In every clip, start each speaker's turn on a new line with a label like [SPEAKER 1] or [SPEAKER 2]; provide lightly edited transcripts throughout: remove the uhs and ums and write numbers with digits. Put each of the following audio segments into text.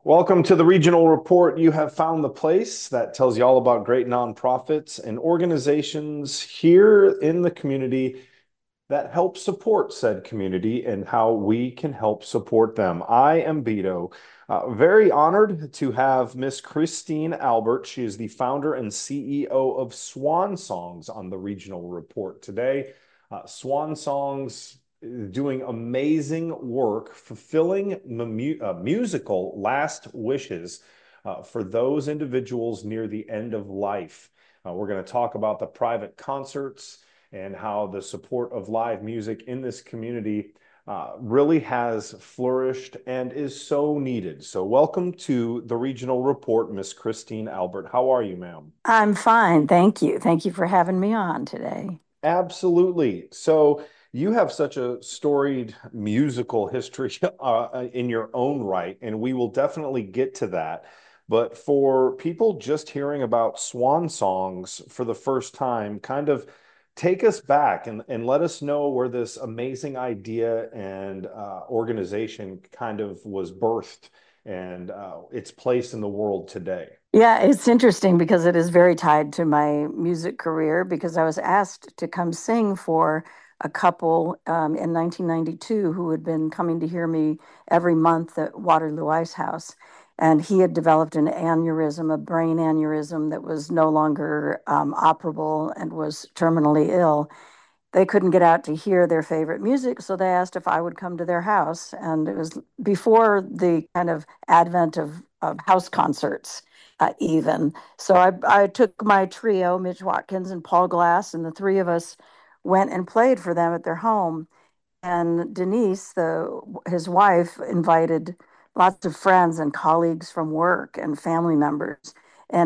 [SPEAKER 1] Welcome to the Regional Report. You have found the place that tells you all about great nonprofits and organizations here in the community that help support said community and how we can help support them. I am Beto. Very honored to have Miss Christine Albert. She is the founder and CEO of Swan Songs on the Regional Report today. Swan Songs doing amazing work, fulfilling musical last wishes for those individuals near the end of life. We're going to talk about the private concerts and how the support of live music in this community really has flourished and is so needed. So, welcome to the Regional Report, Miss Christine Albert. How are you, ma'am?
[SPEAKER 2] I'm fine, thank you. Thank you for having me on today.
[SPEAKER 1] Absolutely. So, you have such a storied musical history in your own right, and we will definitely get to that. But for people just hearing about swan songs for the first time, kind of take us back and let us know where this amazing idea and organization kind of was birthed and its place in the world today.
[SPEAKER 2] Yeah, it's interesting because it is very tied to my music career because I was asked to come sing for a couple in 1992 who had been coming to hear me every month at Waterloo Ice House. And he had developed an aneurysm, a brain aneurysm that was no longer operable and was terminally ill. They couldn't get out to hear their favorite music, so they asked if I would come to their house. And it was before the kind of advent of house concerts, even. So I took my trio, Mitch Watkins and Paul Glass, and the three of us went and played for them at their home. And Denise, his wife, invited lots of friends and colleagues from work and family members, and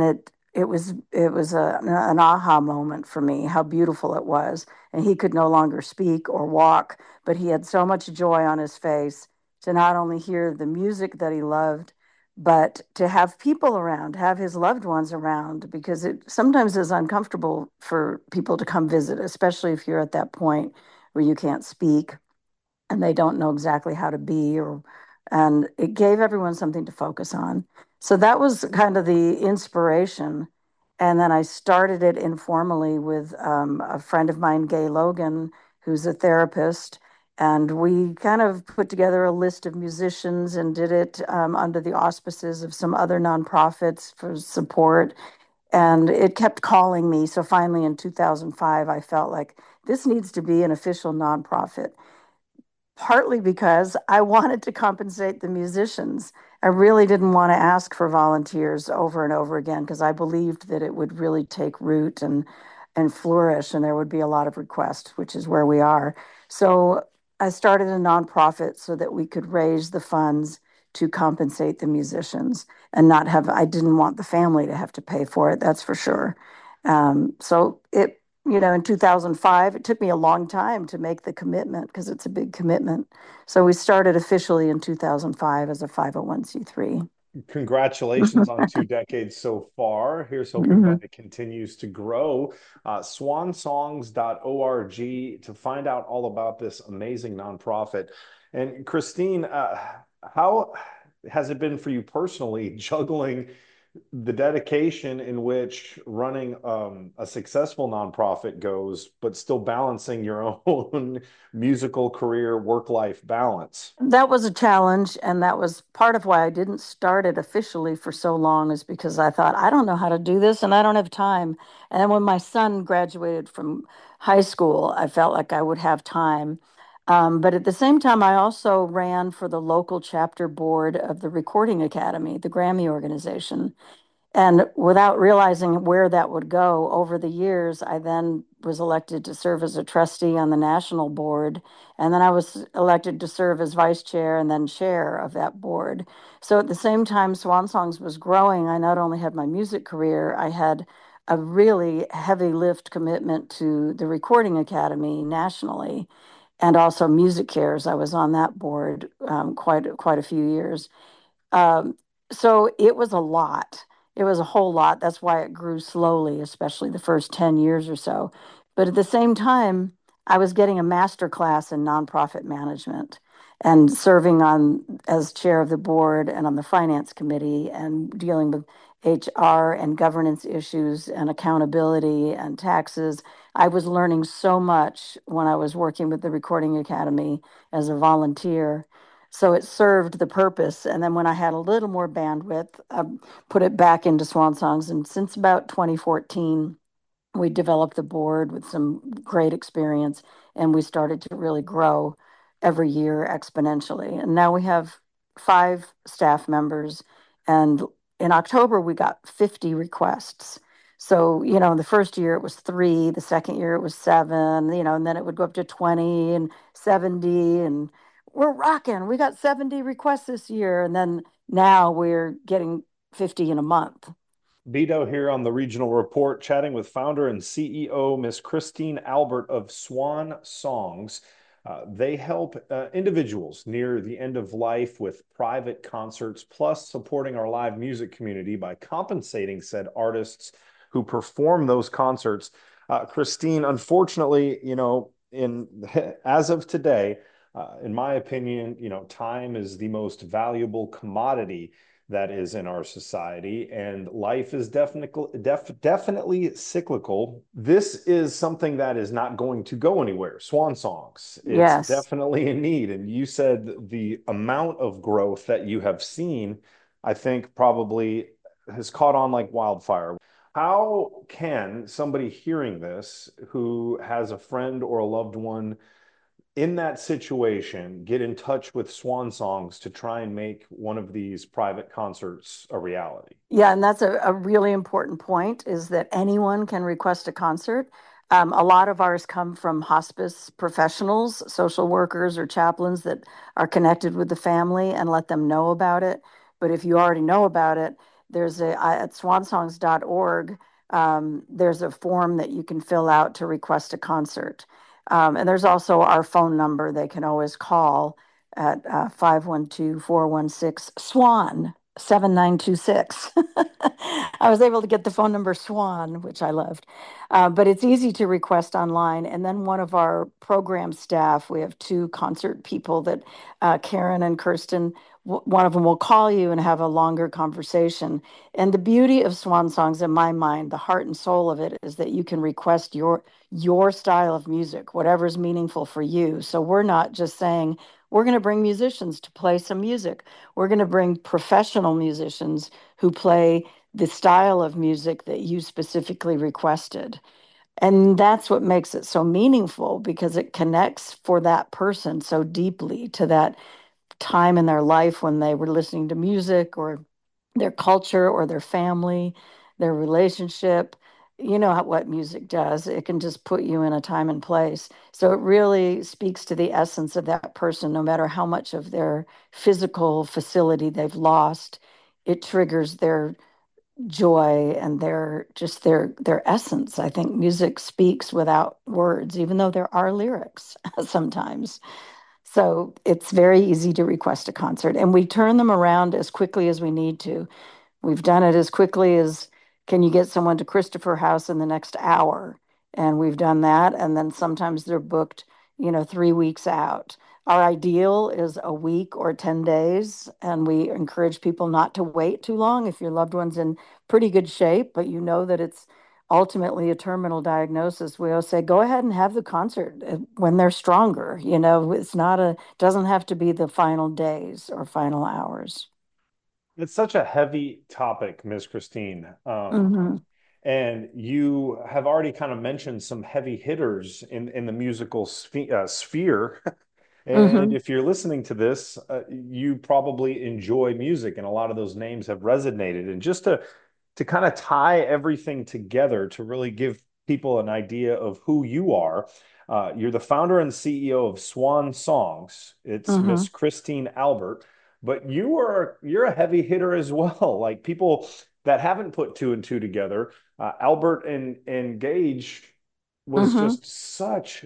[SPEAKER 2] it was an aha moment for me how beautiful it was. And he could no longer speak or walk, but he had so much joy on his face to not only hear the music that he loved, but to have people around, have his loved ones around, because it sometimes is uncomfortable for people to come visit, especially if you're at that point where you can't speak and they don't know exactly how to be or and it gave everyone something to focus on. So that was kind of the inspiration. And then I started it informally with a friend of mine, Gay Logan, who's a therapist. And we kind of put together a list of musicians and did it under the auspices of some other nonprofits for support. And it kept calling me. So finally, in 2005, I felt like this needs to be an official nonprofit, partly because I wanted to compensate the musicians. I really didn't want to ask for volunteers over and over again because I believed that it would really take root and flourish and there would be a lot of requests, which is where we are. So I started a nonprofit so that we could raise the funds to compensate the musicians and not have, I didn't want the family to have to pay for it, that's for sure. In 2005, it took me a long time to make the commitment because it's a big commitment. So we started officially in 2005 as a 501(c)(3).
[SPEAKER 1] Congratulations on 2 decades so far. Here's hoping that
[SPEAKER 2] Mhm.
[SPEAKER 1] it continues to grow. Swansongs.org to find out all about this amazing nonprofit. And Christine, how has it been for you personally juggling the dedication in which running a successful nonprofit goes, but still balancing your own musical career work-life balance?
[SPEAKER 2] That was a challenge, and that was part of why I didn't start it officially for so long, is because I thought, I don't know how to do this and I don't have time. And then when my son graduated from high school, I felt like I would have time. But at the same time, I also ran for the local chapter board of the Recording Academy, the Grammy organization. And without realizing where that would go over the years, I then was elected to serve as a trustee on the national board. And then I was elected to serve as vice chair and then chair of that board. So at the same time Swan Songs was growing, I not only had my music career, I had a really heavy lift commitment to the Recording Academy nationally and also Music Cares. I was on that board quite a few years. Um, so it was a lot. It was a whole lot. That's why it grew slowly, especially the first 10 years or so. But at the same time, I was getting a master class in nonprofit management. and serving on as chair of the board and on the finance committee and dealing with HR and governance issues and accountability and taxes. I was learning so much when I was working with the Recording Academy as a volunteer. So it served the purpose. And then when I had a little more bandwidth, I put it back into Swan Songs. And since about 2014, we developed the board with some great experience, and we started to really grow every year exponentially. And now we have 5 staff members, and in October we got 50 requests. So, the first year it was 3, the second year it was 7, and then it would go up to 20 and 70, and we're rocking. We got 70 requests this year, and then now we're getting 50 in a month.
[SPEAKER 1] Vito here on the Regional Report, chatting with founder and CEO, Miss Christine Albert of Swan Songs. They help individuals near the end of life with private concerts, plus supporting our live music community by compensating said artists who perform those concerts. Christine, unfortunately, in as of today, in my opinion, time is the most valuable commodity that is in our society, and life is definitely cyclical. This is something that is not going to go anywhere. Swan Songs, it's
[SPEAKER 2] Yes.
[SPEAKER 1] definitely in need. And you said the amount of growth that you have seen, I think probably has caught on like wildfire. How can somebody hearing this who has a friend or a loved one in that situation get in touch with Swan Songs to try and make one of these private concerts a reality?
[SPEAKER 2] Yeah, and that's a really important point is that anyone can request a concert. A lot of ours come from hospice professionals, social workers, or chaplains that are connected with the family and let them know about it. But if you already know about it, at swansongs.org, there's a form that you can fill out to request a concert. And there's also our phone number they can always call at 512-416-SWAN. 7926. I was able to get the phone number Swan, which I loved. But it's easy to request online. And then one of our program staff, we have 2 concert people that Karen and Kirsten, one of them will call you and have a longer conversation. And the beauty of Swan Songs, in my mind, the heart and soul of it is that you can request your style of music, whatever's meaningful for you. So we're not just saying, we're going to bring musicians to play some music. We're going to bring professional musicians who play the style of music that you specifically requested. And that's what makes it so meaningful because it connects for that person so deeply to that time in their life when they were listening to music or their culture or their family, their relationship. You know what music does. It can just put you in a time and place. So it really speaks to the essence of that person, no matter how much of their physical facility they've lost. It triggers their joy and their essence. I think music speaks without words, even though there are lyrics sometimes. So it's very easy to request a concert, and we turn them around as quickly as we need to. We've done it as quickly as can you get someone to Christopher House in the next hour? And we've done that. And then sometimes they're booked, 3 weeks out. Our ideal is a week or 10 days. And we encourage people not to wait too long if your loved one's in pretty good shape, but you know that it's ultimately a terminal diagnosis. We always say, go ahead and have the concert when they're stronger. Doesn't have to be the final days or final hours.
[SPEAKER 1] It's such a heavy topic, Miss Christine.
[SPEAKER 2] Hmm.
[SPEAKER 1] And you have already kind of mentioned some heavy hitters in the musical sphere. And
[SPEAKER 2] Hmm.
[SPEAKER 1] if you're listening to this, you probably enjoy music, and a lot of those names have resonated. And just to kind of tie everything together to really give people an idea of who you are, you're the founder and CEO of Swan Songs. It's
[SPEAKER 2] Hmm.
[SPEAKER 1] Miss Christine Albert, but you're a heavy hitter as well. Like people that haven't put two and two together, Albert and Gage was
[SPEAKER 2] Hmm.
[SPEAKER 1] just such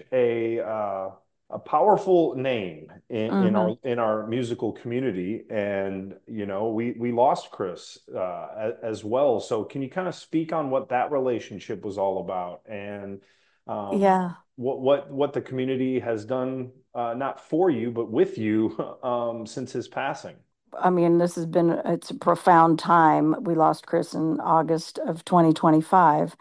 [SPEAKER 1] a powerful name
[SPEAKER 2] Hmm.
[SPEAKER 1] in our musical community, and we lost Chris as well. So can you kind of speak on what that relationship was all about, and um,
[SPEAKER 2] Yeah.
[SPEAKER 1] what the community has done not for you, but with you since his passing.
[SPEAKER 2] I mean, it's a profound time. We lost Chris in August of 2025.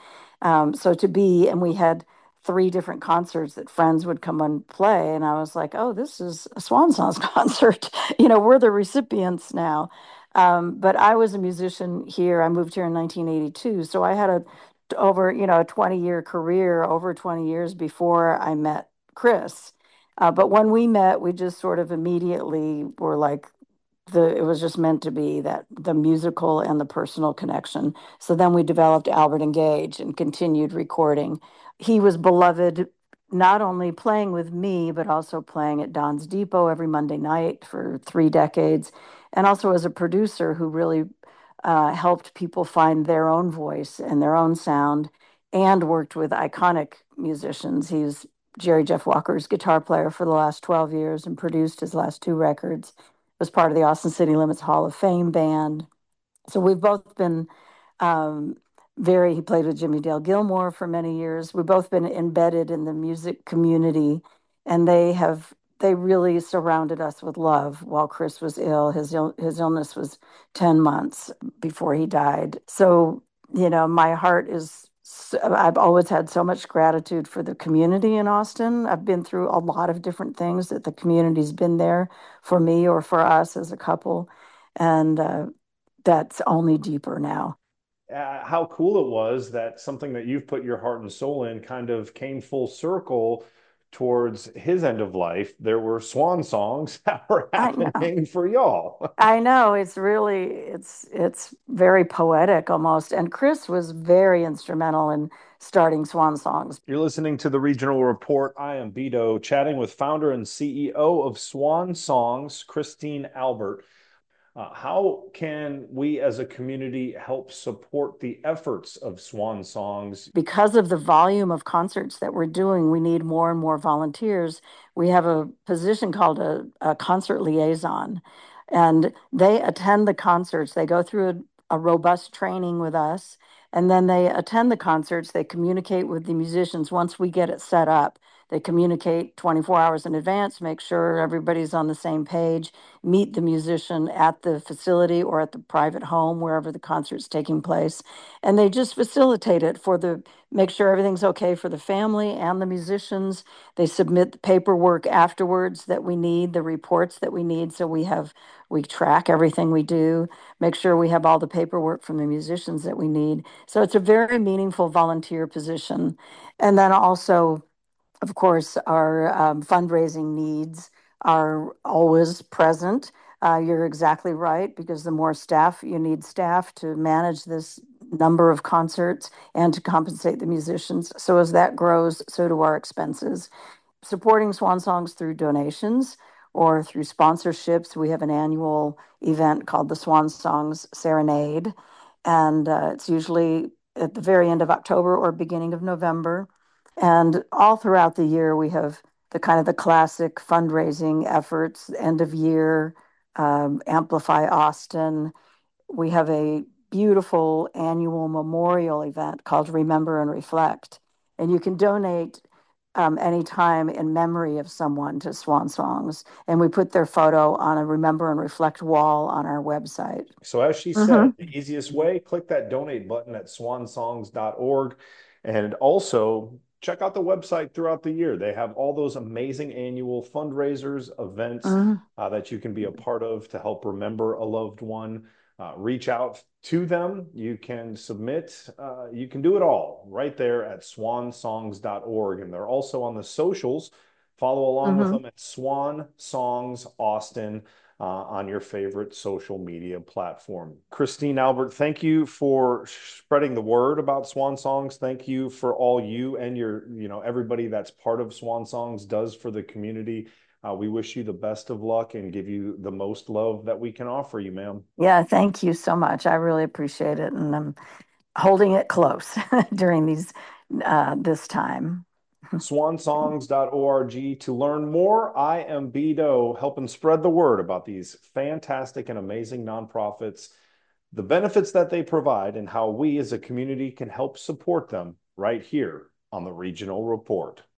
[SPEAKER 2] And we had three different concerts that friends would come and play. And I was like, oh, this is a Swan Songs concert. We're the recipients now. But I was a musician here. I moved here in 1982. So I had a 20-year career, over 20 years before I met Chris. But when we met, we just sort of immediately were like, it was just meant to be that the musical and the personal connection. So then we developed Albert Engage and continued recording. He was beloved not only playing with me, but also playing at Don's Depot every Monday night for 3 decades, and also as a producer who really helped people find their own voice and their own sound, and worked with iconic musicians. He's Jerry Jeff Walker's guitar player for the last 12 years and produced his last two records, was part of the Austin City Limits Hall of Fame band. So we've both been um, he played with Jimmy Dale Gilmore for many years. We've both been embedded in the music community, and they really surrounded us with love while Chris was ill. His illness was 10 months before he died. So, my heart I've always had so much gratitude for the community in Austin. I've been through a lot of different things that the community's been there for me or for us as a couple. And that's only deeper now.
[SPEAKER 1] How cool it was that something that you've put your heart and soul in kind of came full circle towards his end of life. There were swan songs that were
[SPEAKER 2] I know.
[SPEAKER 1] happening for y'all.
[SPEAKER 2] I know it's very poetic almost. And Chris was very instrumental in starting Swan Songs.
[SPEAKER 1] You're listening to the Regional Report. I am Beto, chatting with founder and CEO of Swan Songs, Christine Albert. How can we as a community help support the efforts of Swan Songs?
[SPEAKER 2] Because of the volume of concerts that we're doing, we need more and more volunteers. We have a position called a concert liaison, and they attend the concerts. They go through a robust training with us, and then they attend the concerts. They communicate with the musicians once we get it set up. They communicate 24 hours in advance, make sure everybody's on the same page, meet the musician at the facility or at the private home, wherever the concert's taking place. And they just facilitate it make sure everything's okay for the family and the musicians. They submit the paperwork afterwards that we need, the reports that we need. So we track everything we do, make sure we have all the paperwork from the musicians that we need. So it's a very meaningful volunteer position. And then also, of course, our fundraising needs are always present. You're exactly right, because the more staff, you need staff to manage this number of concerts and to compensate the musicians. So as that grows, so do our expenses. Supporting Swan Songs through donations or through sponsorships. We have an annual event called the Swan Songs Serenade, and it's usually at the very end of October or beginning of November. And all throughout the year, we have the classic fundraising efforts, end of year, Amplify Austin. We have a beautiful annual memorial event called Remember and Reflect. And you can donate anytime in memory of someone to Swan Songs. And we put their photo on a Remember and Reflect wall on our website.
[SPEAKER 1] So, as she said,
[SPEAKER 2] Mm-hmm.
[SPEAKER 1] the easiest way, click that donate button at swansongs.org. And also check out the website throughout the year. They have all those amazing annual fundraisers, events
[SPEAKER 2] Mm-hmm.
[SPEAKER 1] that you can be a part of to help remember a loved one. Reach out to them. You can submit, you can do it all right there at swansongs.org. And they're also on the socials. Follow along with
[SPEAKER 2] Mm-hmm.
[SPEAKER 1] them at Swan Songs Austin on your favorite social media platform. Christine Albert, thank you for spreading the word about Swan Songs. Thank you for all you and everybody that's part of Swan Songs does for the community. We wish you the best of luck and give you the most love that we can offer you, ma'am.
[SPEAKER 2] Yeah, thank you so much. I really appreciate it. And I'm holding it close during this time.
[SPEAKER 1] Swansongs.org to learn more. I am Beto, helping spread the word about these fantastic and amazing nonprofits, the benefits that they provide, and how we as a community can help support them right here on the Regional Report.